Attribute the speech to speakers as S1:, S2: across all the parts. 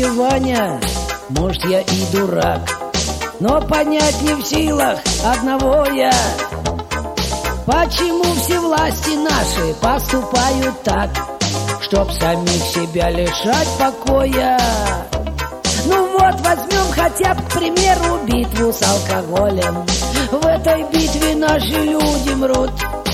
S1: знаю, Ваня, может, я и дурак, но понять не в силах одного я: почему все власти наши поступают так, чтоб самих себя лишать покоя? Ну вот, возьмем хотя бы, к примеру, битву с алкоголем. В этой битве наши люди мрут,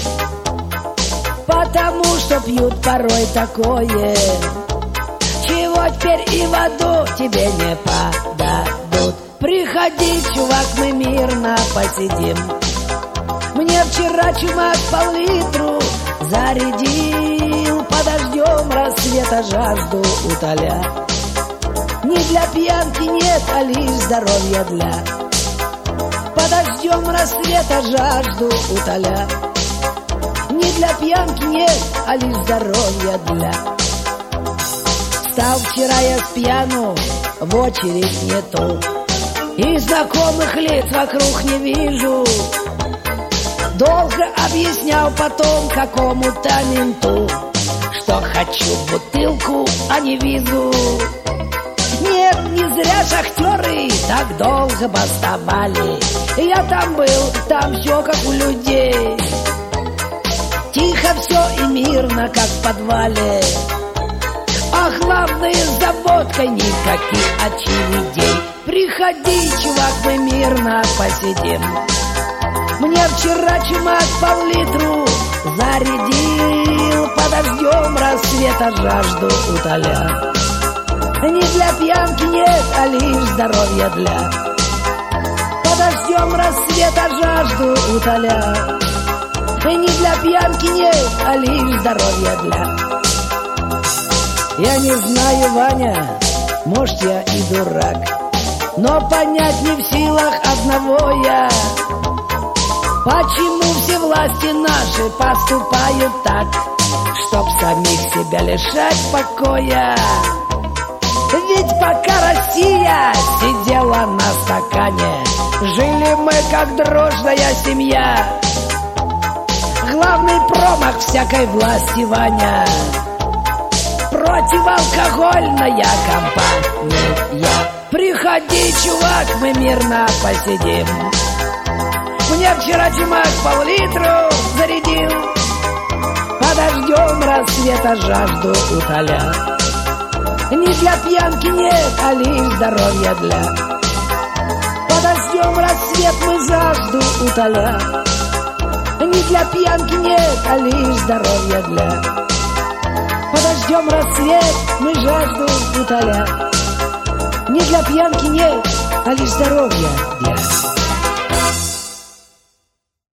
S1: потому что пьют порой такое, чего теперь и в аду тебе не подадут. Приходи, чувак, мы мирно посидим. Мне вчера чумак пол-литру зарядил, подождем рассвета, жажду утоля. Не для пьянки нет, а лишь здоровья для. Подождем рассвета, жажду утоля. Не для пьянки нет, а лишь здоровья для. Стал вчера я с пьяну, в очередь нету, и знакомых лиц вокруг не вижу. Долго объяснял потом какому-то менту, что хочу бутылку, а не визу. Нет, не зря шахтеры так долго бастовали. Я там был, там все как у людей. Тихо все и мирно, как в подвале. А главное, с заботкой никаких очевидей. Приходи, чувак, мы мирно посидим. Мне вчера чумак пол-литру зарядил, подождем рассвета, жажду утоля. Не для пьянки нет, а лишь здоровья для. Подождем рассвета, жажду утоля. Не для пьянки нет, а лишь здоровья для. Я не знаю, Ваня, может, я и дурак, но понять не в силах одного я: почему все власти наши поступают так, чтоб самих себя лишать покоя? Ведь пока Россия сидела на стакане, жили мы как дружная семья. Главный промах всякой власти, Ваня, противоалкогольная кампания. Приходи, чувак, мы мирно посидим. Мне вчера чумак пол-литру зарядил, подождем рассвета, жажду утоля. Не для пьянки нет, а лишь здоровья для. Подождем рассвет, мы жажду утоля. Не для пьянки нет, а лишь здоровья для. Подождем рассвет, мы жажду утоля. Не для пьянки нет, а лишь здоровья для.